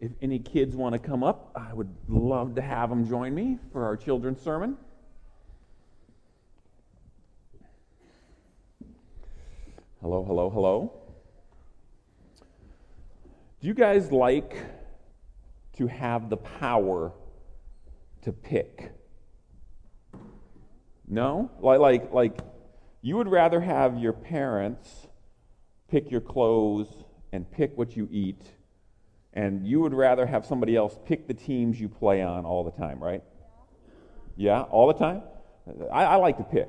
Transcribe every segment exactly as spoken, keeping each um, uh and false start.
If any kids want to come up, I would love to have them join me for our children's sermon. Hello, hello, hello. Do you guys like to have the power to pick? No? Like, like, like you would rather have your parents pick your clothes and pick what you eat, and you would rather have somebody else pick the teams you play on all the time, right? Yeah, yeah, all the time? I, I like to pick.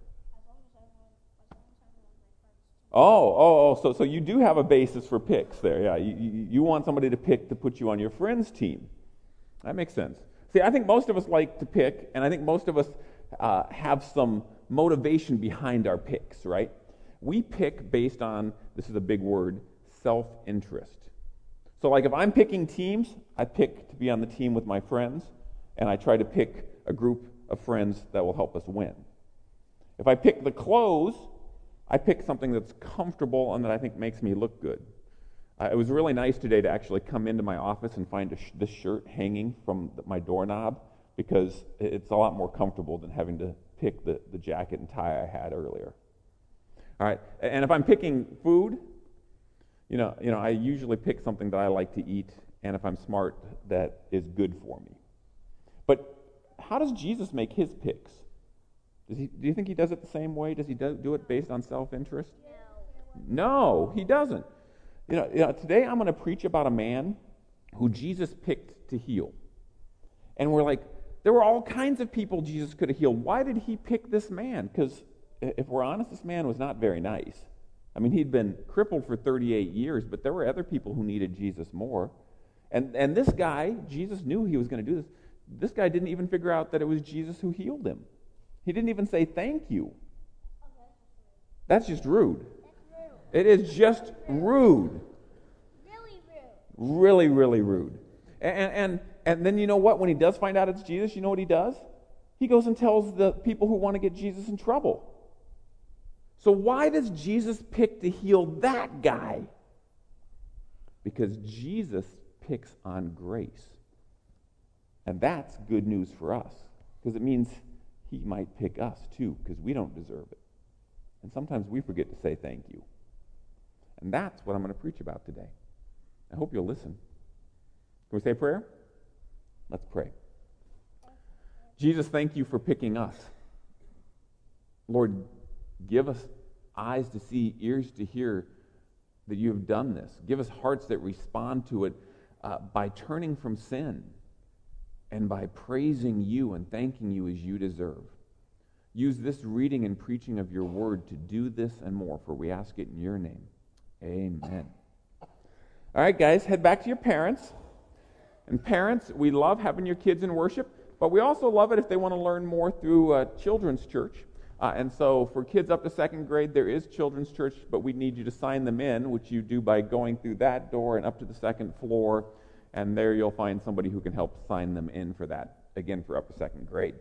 Oh, oh, oh, so so you do have a basis for picks there. Yeah, you, you, you want somebody to pick to put you on your friend's team. That makes sense. See, I think most of us like to pick, and I think most of us uh, have some motivation behind our picks, right? We pick based on, this is a big word, self-interest. So like if I'm picking teams, I pick to be on the team with my friends, and I try to pick a group of friends that will help us win. If I pick the clothes, I pick something that's comfortable and that I think makes me look good. Uh, it was really nice today to actually come into my office and find a sh- this shirt hanging from the, my doorknob, because it's a lot more comfortable than having to pick the, the jacket and tie I had earlier. All right, and if I'm picking food, you know, you know, I usually pick something that I like to eat, and if I'm smart, that is good for me. But how does Jesus make his picks? Does he, do you think he does it the same way? Does he do, do it based on self-interest? No, he doesn't. You know, you know, today I'm going to preach about a man who Jesus picked to heal. And we're like, there were all kinds of people Jesus could have healed. Why did he pick this man? Because if we're honest, this man was not very nice. I mean, he'd been crippled for thirty-eight years, but there were other people who needed Jesus more. And and this guy, Jesus knew he was going to do this. This guy didn't even figure out that it was Jesus who healed him. He didn't even say thank you. That's just rude. It is just rude. Really rude. Really, really rude. And, and and then you know what? When he does find out it's Jesus, you know what he does? He goes and tells the people who want to get Jesus in trouble. So why does Jesus pick to heal that guy? Because Jesus picks on grace. And that's good news for us, because it means he might pick us too, because we don't deserve it. And sometimes we forget to say thank you. And that's what I'm going to preach about today. I hope you'll listen. Can we say a prayer? Let's pray. Jesus, thank you for picking us. Lord, give us eyes to see, ears to hear that you have done this. Give us hearts that respond to it uh, by turning from sin and by praising you and thanking you as you deserve. Use this reading and preaching of your word to do this and more, for we ask it in your name. Amen. All right, guys, head back to your parents. And parents, we love having your kids in worship, but we also love it if they want to learn more through uh, children's church. Uh, and so for kids up to second grade, there is children's church, but we need you to sign them in, which you do by going through that door and up to the second floor, and there you'll find somebody who can help sign them in for that, again, for up to second grade.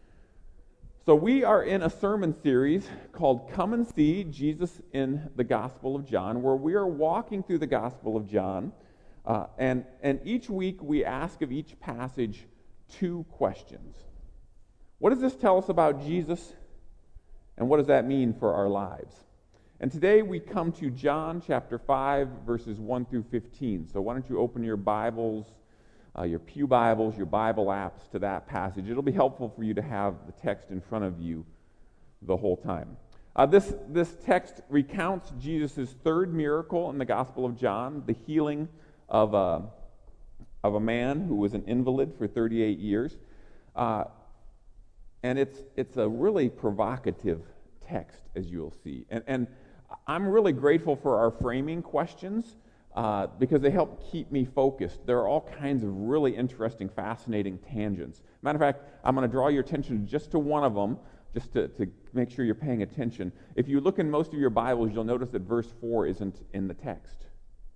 So we are in a sermon series called Come and See Jesus in the Gospel of John, where we are walking through the Gospel of John, uh, and, and each week we ask of each passage two questions. What does this tell us about Jesus? And what does that mean for our lives? And today we come to John chapter five, verses one through fifteen. So why don't you open your Bibles, uh, your pew Bibles, your Bible apps to that passage. It'll be helpful for you to have the text in front of you the whole time. Uh, this, this text recounts Jesus' third miracle in the Gospel of John, the healing of a, of a man who was an invalid for thirty-eight years. Uh, And it's it's a really provocative text, as you'll see. And, and I'm really grateful for our framing questions uh, because they help keep me focused. There are all kinds of really interesting, fascinating tangents. Matter of fact, I'm going to draw your attention just to one of them, just to, to make sure you're paying attention. If you look in most of your Bibles, you'll notice that verse four isn't in the text.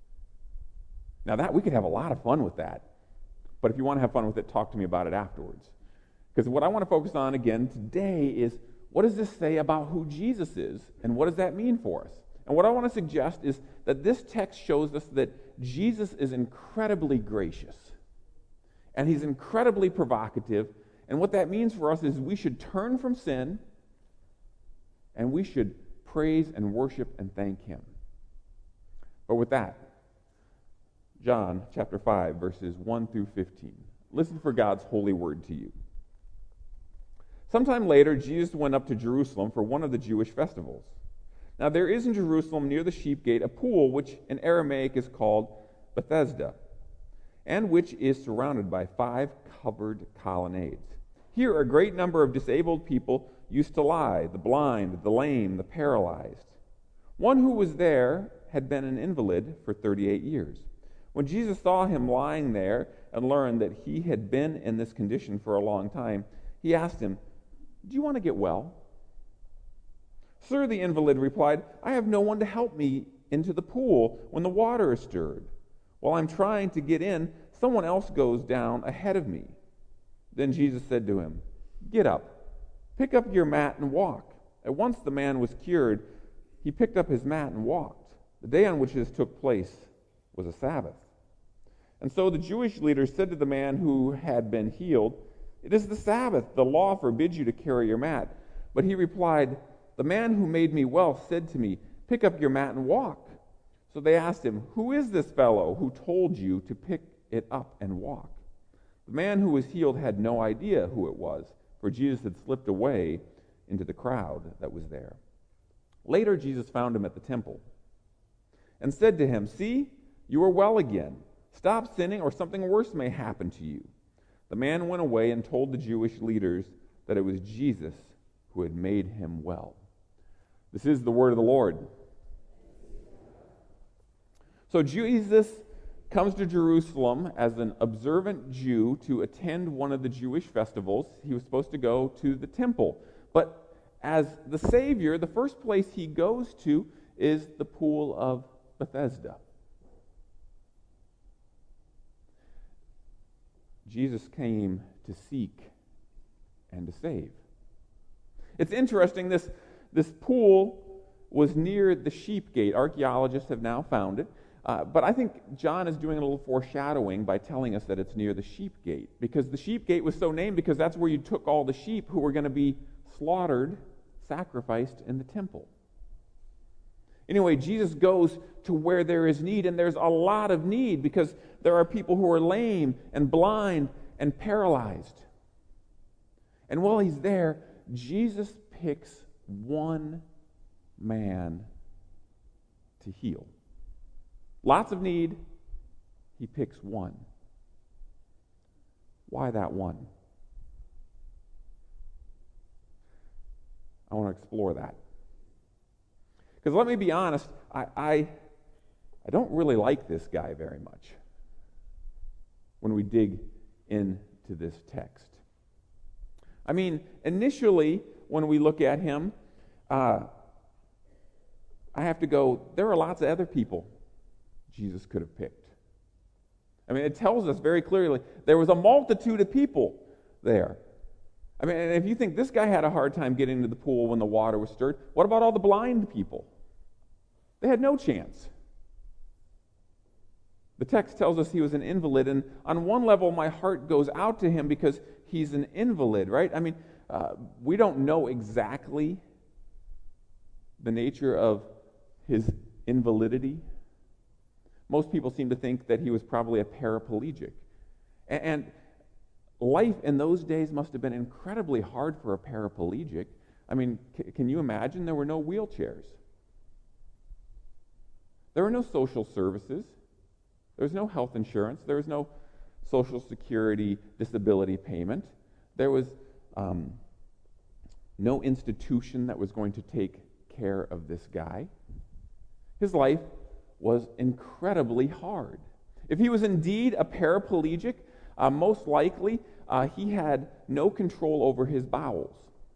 Now, that we could have a lot of fun with that. But if you want to have fun with it, talk to me about it afterwards. Because what I want to focus on again today is, what does this say about who Jesus is, and what does that mean for us? And what I want to suggest is that this text shows us that Jesus is incredibly gracious. And he's incredibly provocative. And what that means for us is we should turn from sin and we should praise and worship and thank him. But with that, John chapter five, verses one through fifteen. Listen for God's holy word to you. Sometime later, Jesus went up to Jerusalem for one of the Jewish festivals. Now there is in Jerusalem near the sheep gate a pool which in Aramaic is called Bethesda, and which is surrounded by five covered colonnades. Here a great number of disabled people used to lie, the blind, the lame, the paralyzed. One who was there had been an invalid for thirty-eight years. When Jesus saw him lying there and learned that he had been in this condition for a long time, he asked him, "Do you want to get well?" "Sir," the invalid replied, "I have no one to help me into the pool when the water is stirred. While I'm trying to get in, someone else goes down ahead of me." Then Jesus said to him, "Get up, pick up your mat and walk." At once the man was cured. He picked up his mat and walked. The day on which this took place was a Sabbath. And so the Jewish leaders said to the man who had been healed, "It is the Sabbath. The law forbids you to carry your mat." But he replied, "The man who made me well said to me, 'Pick up your mat and walk.'" So they asked him, "Who is this fellow who told you to pick it up and walk?" The man who was healed had no idea who it was, for Jesus had slipped away into the crowd that was there. Later Jesus found him at the temple and said to him, "See, you are well again. Stop sinning, or something worse may happen to you." The man went away and told the Jewish leaders that it was Jesus who had made him well. This is the word of the Lord. So Jesus comes to Jerusalem as an observant Jew to attend one of the Jewish festivals. He was supposed to go to the temple. But as the Savior, the first place he goes to is the pool of Bethesda. Jesus came to seek and to save. It's interesting, this, this pool was near the sheep gate. Archaeologists have now found it. Uh, but I think John is doing a little foreshadowing by telling us that it's near the sheep gate. Because the sheep gate was so named because that's where you took all the sheep who were going to be slaughtered, sacrificed in the temple. Anyway, Jesus goes to where there is need, and there's a lot of need because there are people who are lame and blind and paralyzed. And while he's there, Jesus picks one man to heal. Lots of need, he picks one. Why that one? I want to explore that. Because let me be honest, I, I, I don't really like this guy very much when we dig into this text. I mean, initially, when we look at him, uh, I have to go, there are lots of other people Jesus could have picked. I mean, it tells us very clearly there was a multitude of people there. I mean, and if you think this guy had a hard time getting into the pool when the water was stirred, what about all the blind people? They had no chance. The text tells us he was an invalid, and on one level, my heart goes out to him because he's an invalid, right? I mean, uh, we don't know exactly the nature of his invalidity. Most people seem to think that he was probably a paraplegic. And, and life in those days must have been incredibly hard for a paraplegic. I mean, c- can you imagine? There were no wheelchairs. There were no social services. There was no health insurance. There was no Social Security disability payment. There was um, no institution that was going to take care of this guy. His life was incredibly hard. If he was indeed a paraplegic, uh, most likely uh, he had no control over his bowels.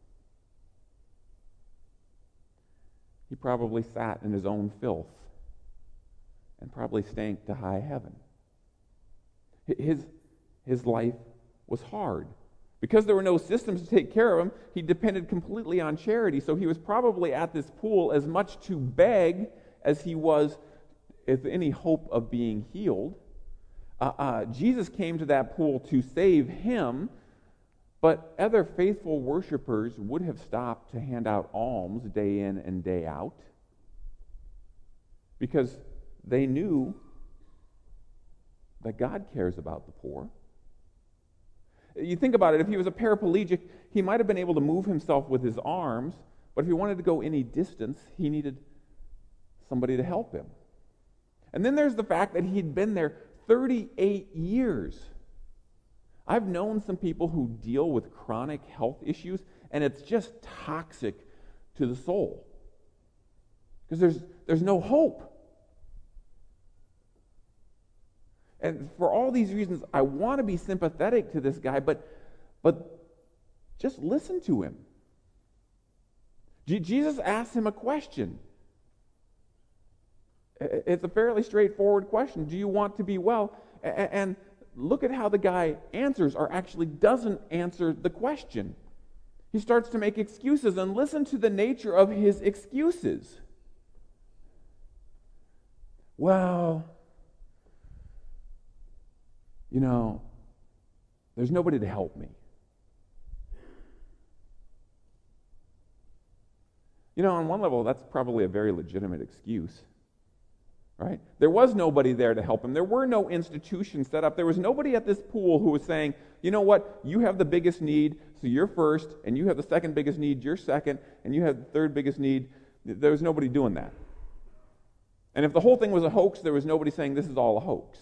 He probably sat in his own filth and probably stank to high heaven. His, his life was hard. Because there were no systems to take care of him, he depended completely on charity. So he was probably at this pool as much to beg as he was with any hope of being healed. Uh, uh, Jesus came to that pool to save him, but other faithful worshipers would have stopped to hand out alms day in and day out because they knew that God cares about the poor. You think about it, if he was a paraplegic, he might have been able to move himself with his arms, but if he wanted to go any distance, he needed somebody to help him. And then there's the fact that he'd been there thirty-eight years. I've known some people who deal with chronic health issues, and it's just toxic to the soul. Because there's, there's no hope. And for all these reasons, I want to be sympathetic to this guy, but, but just listen to him. G- Jesus asked him a question. It's a fairly straightforward question. Do you want to be well? And look at how the guy answers, or actually doesn't answer the question. He starts to make excuses, and listen to the nature of his excuses. Well, you know, there's nobody to help me. You know, on one level, that's probably a very legitimate excuse. Right? There was nobody there to help him. There were no institutions set up. There was nobody at this pool who was saying, you know what, you have the biggest need, so you're first, and you have the second biggest need, you're second, and you have the third biggest need. There was nobody doing that. And if the whole thing was a hoax, there was nobody saying this is all a hoax.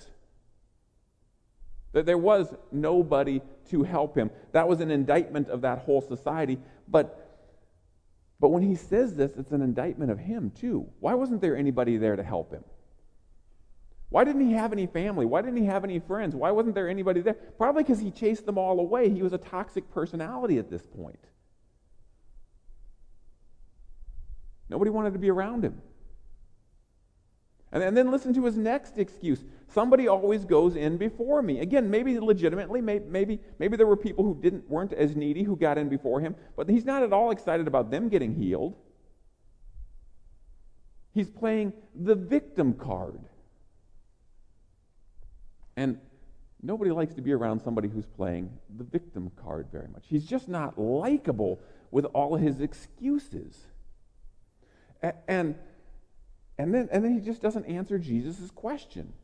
There was nobody to help him. That was an indictment of that whole society. But, but when he says this, it's an indictment of him too. Why wasn't there anybody there to help him? Why didn't he have any family? Why didn't he have any friends? Why wasn't there anybody there? Probably because he chased them all away. He was a toxic personality at this point. Nobody wanted to be around him. And, and then listen to his next excuse. Somebody always goes in before me. Again, maybe legitimately, maybe, maybe maybe there were people who didn't weren't as needy who got in before him, but he's not at all excited about them getting healed. He's playing the victim card. And nobody likes to be around somebody who's playing the victim card very much. He's just not likable with all of his excuses. And, and And then, and then he just doesn't answer Jesus' question.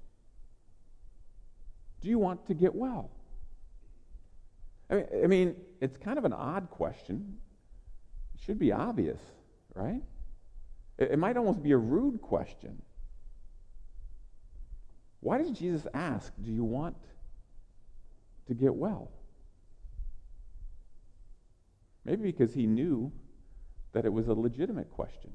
Do you want to get well? I mean, I mean, it's kind of an odd question. It should be obvious, right? It, it might almost be a rude question. Why does Jesus ask, do you want to get well? Maybe because he knew that it was a legitimate question.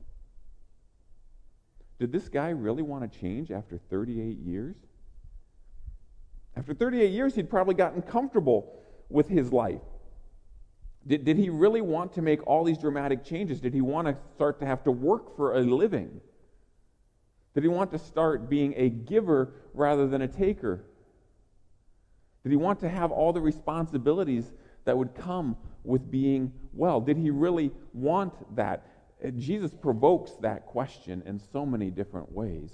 Did this guy really want to change after thirty-eight years? After thirty-eight years, he'd probably gotten comfortable with his life. Did, did he really want to make all these dramatic changes? Did he want to start to have to work for a living? Did he want to start being a giver rather than a taker? Did he want to have all the responsibilities that would come with being well? Did he really want that? Jesus provokes that question in so many different ways.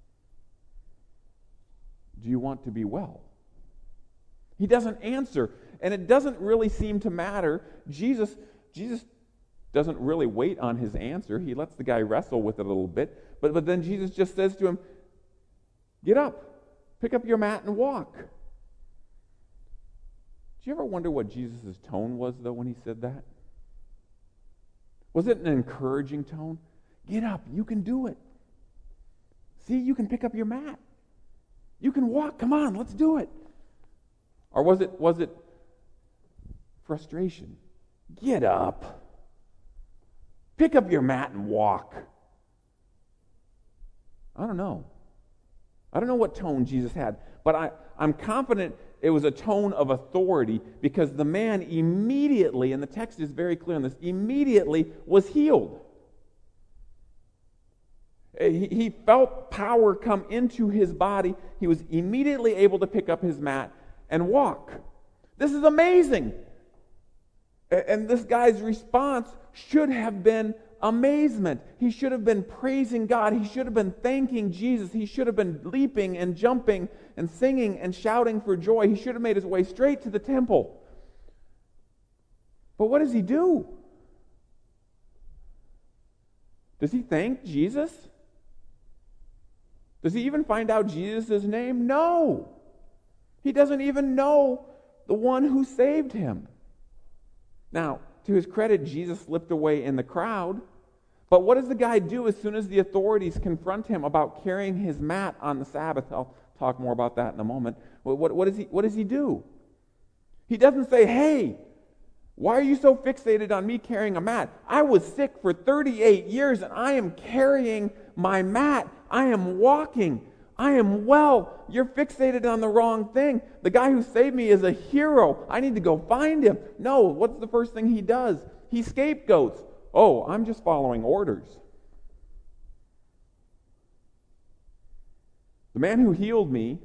Do you want to be well? He doesn't answer, and it doesn't really seem to matter. Jesus, Jesus doesn't really wait on his answer. He lets the guy wrestle with it a little bit, but, but then Jesus just says to him, get up, pick up your mat and walk. Do you ever wonder what Jesus' tone was, though, when he said that? Was it an encouraging tone? Get up, you can do it. See, you can pick up your mat. You can walk, come on, let's do it. Or was it was it frustration? Get up. Pick up your mat and walk. I don't know. I don't know what tone Jesus had, but I, I'm confident it was a tone of authority because the man immediately, and the text is very clear on this, immediately was healed. He, he felt power come into his body. He was immediately able to pick up his mat and walk. This is amazing. And this guy's response should have been amazement. He should have been praising God. He should have been thanking Jesus. He should have been leaping and jumping and singing and shouting for joy. He should have made his way straight to the temple. But what does he do? Does he thank Jesus? Does he even find out Jesus' name? No. He doesn't even know the one who saved him. Now, to his credit, Jesus slipped away in the crowd. But what does the guy do as soon as the authorities confront him about carrying his mat on the Sabbath? I'll talk more about that in a moment. What, what, what, does, he, what does he do? He doesn't say, hey, why are you so fixated on me carrying a mat? I was sick for thirty-eight years and I am carrying my mat. I am walking. I am well. You're fixated on the wrong thing. The guy who saved me is a hero. I need to go find him. No, what's the first thing he does? He scapegoats. Oh, I'm just following orders. The man who healed me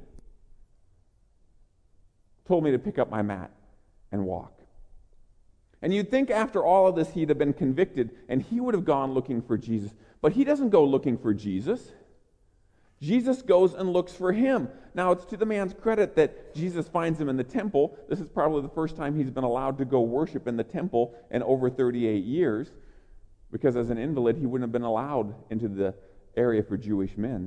told me to pick up my mat and walk. And you'd think after all of this he'd have been convicted and he would have gone looking for Jesus. But he doesn't go looking for Jesus. Jesus goes and looks for him. Now, it's to the man's credit that Jesus finds him in the temple. This is probably the first time he's been allowed to go worship in the temple in over thirty-eight years, because as an invalid, he wouldn't have been allowed into the area for Jewish men.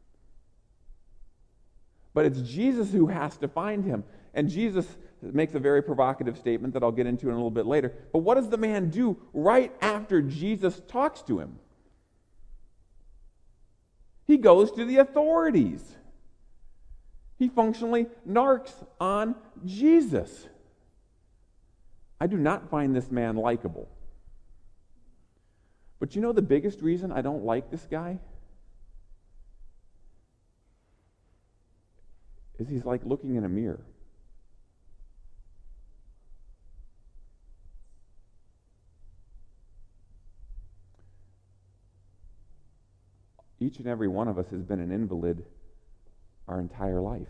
But it's Jesus who has to find him. And Jesus makes a very provocative statement that I'll get into in a little bit later. But what does the man do right after Jesus talks to him? He goes to the authorities. He functionally narcs on Jesus. I do not find this man likable. But you know the biggest reason I don't like this guy? Is he's like looking in a mirror. Each and every one of us has been an invalid our entire life.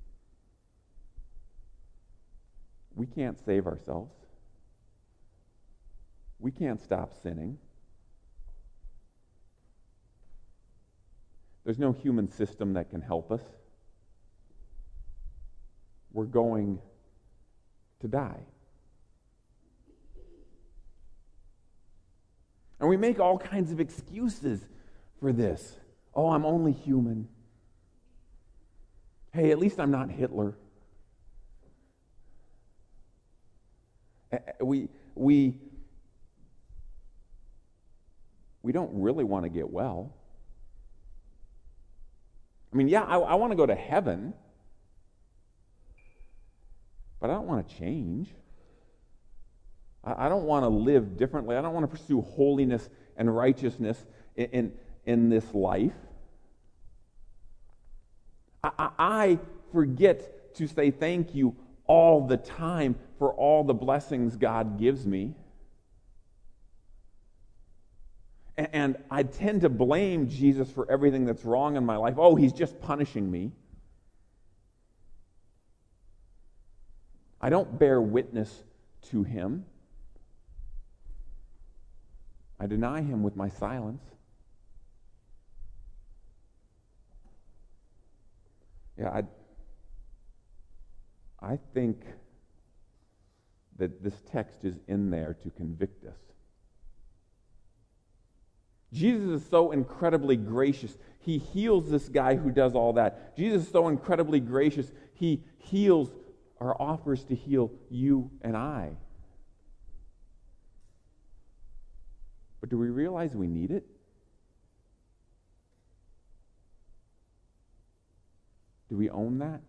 We can't save ourselves. We can't stop sinning. There's no human system that can help us. We're going to die. And we make all kinds of excuses for this. Oh, I'm only human. Hey, at least I'm not Hitler. We we we don't really want to get well. I mean, yeah, I, I want to go to heaven, but I don't want to change. I, I don't want to live differently. I don't want to pursue holiness and righteousness in, in in this life. I, I, I forget to say thank you all the time for all the blessings God gives me. And, and I tend to blame Jesus for everything that's wrong in my life. Oh, he's just punishing me. I don't bear witness to him. I deny him with my silence. Yeah, I, I think that this text is in there to convict us. Jesus is so incredibly gracious. He heals this guy who does all that. Jesus is so incredibly gracious. He heals or offers to heal you and I. But do we realize we need it? Do we own that?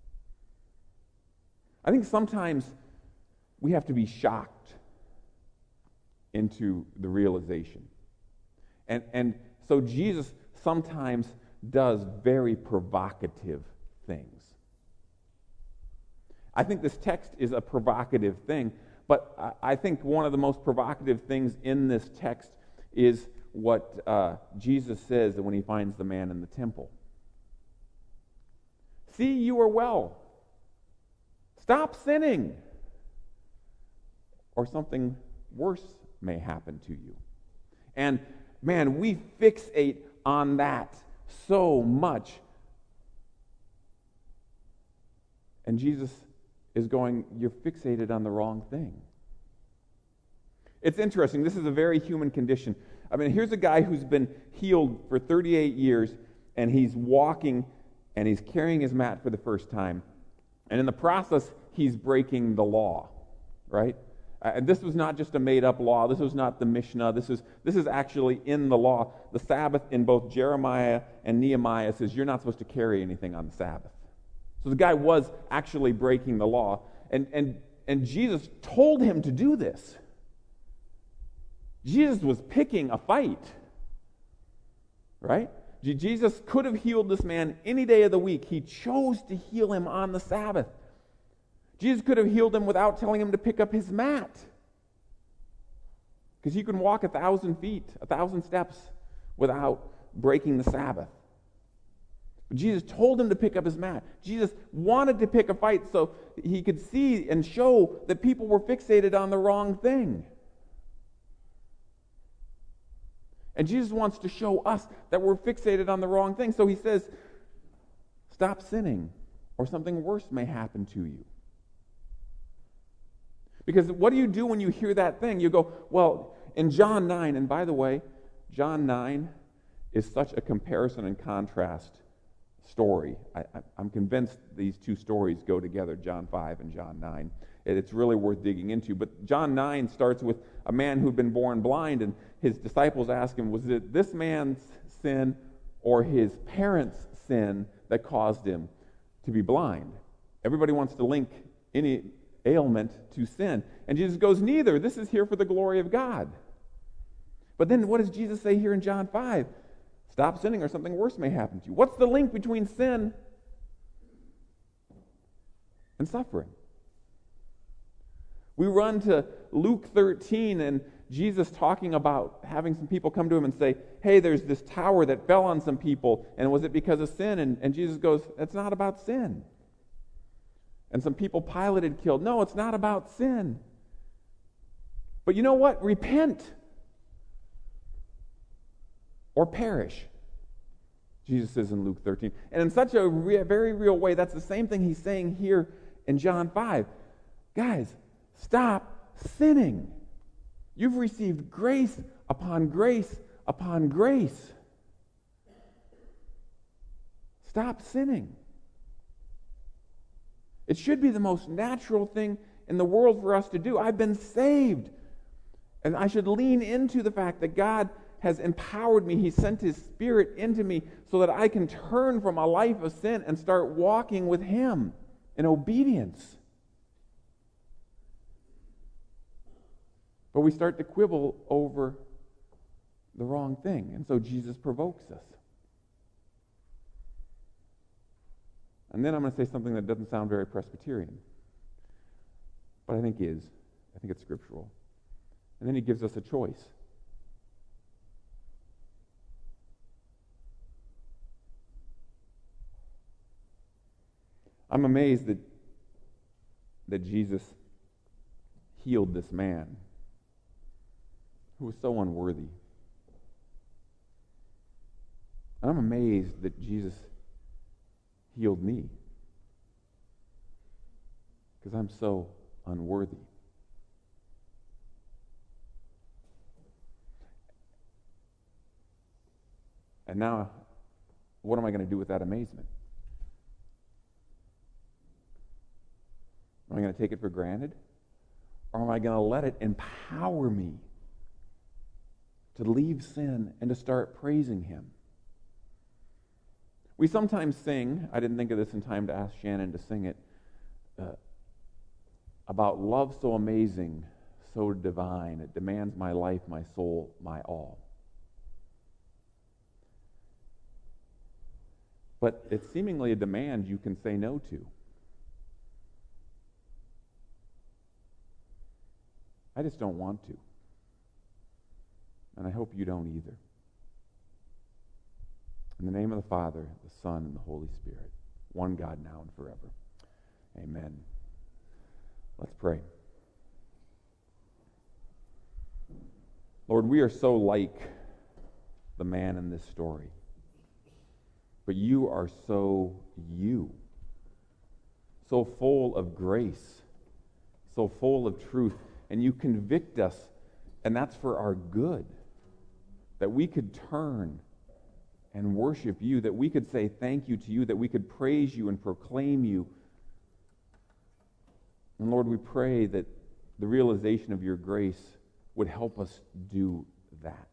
I think sometimes we have to be shocked into the realization. And, and so Jesus sometimes does very provocative things. I think this text is a provocative thing, but I, I think one of the most provocative things in this text is what uh, Jesus says when he finds the man in the temple. See, you are well. Stop sinning, or something worse may happen to you. And man, we fixate on that so much. And Jesus is going, you're fixated on the wrong thing. It's interesting. This is a very human condition. I mean, here's a guy who's been healed for thirty-eight years, and he's walking, and he's carrying his mat for the first time. And in the process, he's breaking the law, right? And this was not just a made-up law. This was not the Mishnah. This is, this is actually in the law. The Sabbath in both Jeremiah and Nehemiah says you're not supposed to carry anything on the Sabbath. So the guy was actually breaking the law. And, and, and Jesus told him to do this. Jesus was picking a fight, right? Jesus could have healed this man any day of the week. He chose to heal him on the Sabbath. Jesus could have healed him without telling him to pick up his mat. Because you can walk a thousand feet, a thousand steps without breaking the Sabbath. But Jesus told him to pick up his mat. Jesus wanted to pick a fight so he could see and show that people were fixated on the wrong thing. And Jesus wants to show us that we're fixated on the wrong thing. So he says, stop sinning, or something worse may happen to you. Because what do you do when you hear that thing? You go, well, in John nine, and by the way, John nine is such a comparison and contrast story. I, I, I'm convinced these two stories go together, John five and John nine. It's really worth digging into. But John nine starts with a man who'd been born blind, and his disciples ask him, was it this man's sin or his parents' sin that caused him to be blind? Everybody wants to link any ailment to sin. And Jesus goes, neither. This is here for the glory of God. But then what does Jesus say here in John five? Stop sinning or something worse may happen to you. What's the link between sin and suffering? We run to Luke thirteen and Jesus talking about having some people come to him and say, hey, there's this tower that fell on some people, and was it because of sin? And, and Jesus goes, it's not about sin. And some people Pilate had killed. No, it's not about sin. But you know what? Repent or perish, Jesus says in Luke thirteen. And in such a re- very real way, that's the same thing he's saying here in John five. Guys, stop sinning. You've received grace upon grace upon grace. Stop sinning. It should be the most natural thing in the world for us to do. I've been saved. And I should lean into the fact that God has empowered me. He sent His Spirit into me so that I can turn from a life of sin and start walking with Him in obedience. But we start to quibble over the wrong thing. And so Jesus provokes us. And then I'm going to say something that doesn't sound very Presbyterian, but I think is. I think it's scriptural. And then He gives us a choice. I'm amazed that, that Jesus healed this man who was so unworthy. And I'm amazed that Jesus healed me because I'm so unworthy. And now, what am I going to do with that amazement? Am I going to take it for granted? Or am I going to let it empower me to leave sin and to start praising Him? We sometimes sing, I didn't think of this in time to ask Shannon to sing it, uh, about love so amazing, so divine, it demands my life, my soul, my all. But it's seemingly a demand you can say no to. I just don't want to. And I hope you don't either. In the name of the Father, the Son, and the Holy Spirit, one God now and forever. Amen. Let's pray. Lord, we are so like the man in this story. But you are so you. So full of grace. So full of truth. And you convict us, and that's for our good. That we could turn and worship you. That we could say thank you to you. That we could praise you and proclaim you. And Lord, we pray that the realization of your grace would help us do that.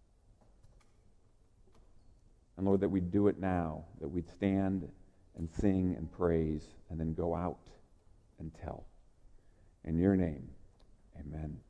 And Lord, that we'd do it now, that we'd stand and sing and praise and then go out and tell. In your name, amen.